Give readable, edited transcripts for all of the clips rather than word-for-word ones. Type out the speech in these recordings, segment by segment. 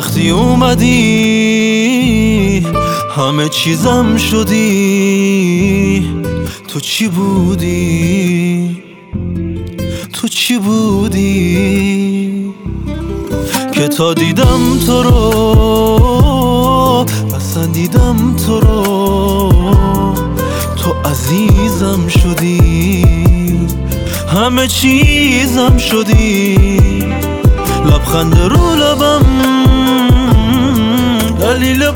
وقتی اومدی همه چیزم شدی. تو چی بودی؟ تو چی بودی؟ که تا دیدم تو رو پسندیدم تو رو. تو عزیزم شدی، همه چیزم شدی. لبخند رو لبم دلیل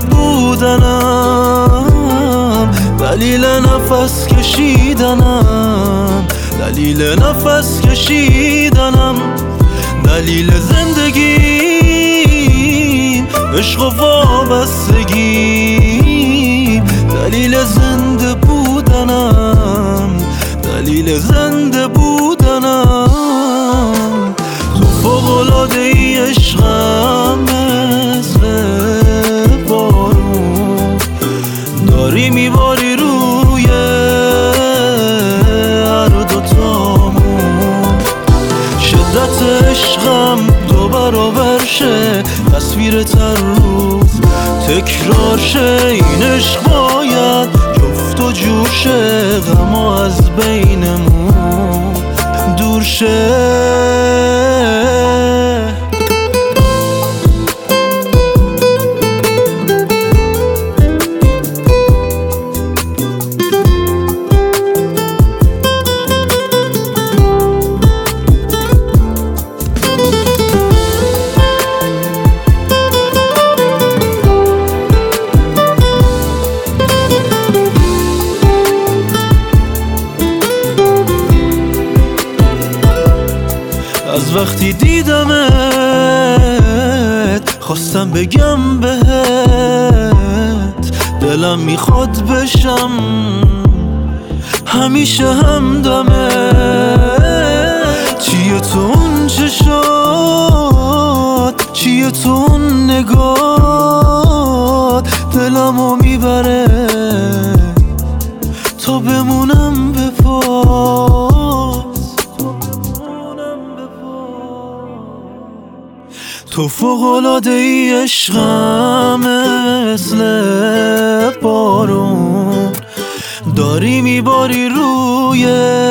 بودنم، دلیل نفس کشیدنم، دلیل نفس کشیدنم، دلیل زندگیم، عشق و وابستگیم، دلیل زنده بودنم، دلیل زنده بودنم. تو فوق‌العاده ای عشقم، مثل بارون داری میباری روی هر دوتامون. شدت عشقم 2 برابر شه، تصویر هر روز تکرار شه. این عشق باید جفت و جور شه، غما از بینمون دور شه. از وقتی دیدمت خواستم بگم بهت، دلم میخواد بشم همیشه همدمت. چیه تو اون چشات، چیه تو اون نگات، دلمو میبره تا بمونم به پاس. تو فوق‌العاده ای عشقم، مثل بارون داری میباری روی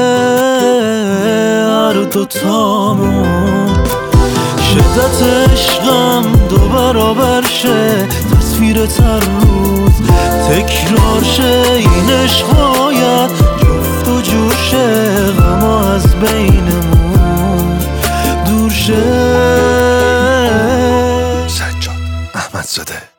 هر دوتامون. شدت عشقم 2 برابر شه، تصویر هر روز تکرار شه. این عشق باید جفت و جور شه، غما از بینمون دور شه. سجاد احمدزاده.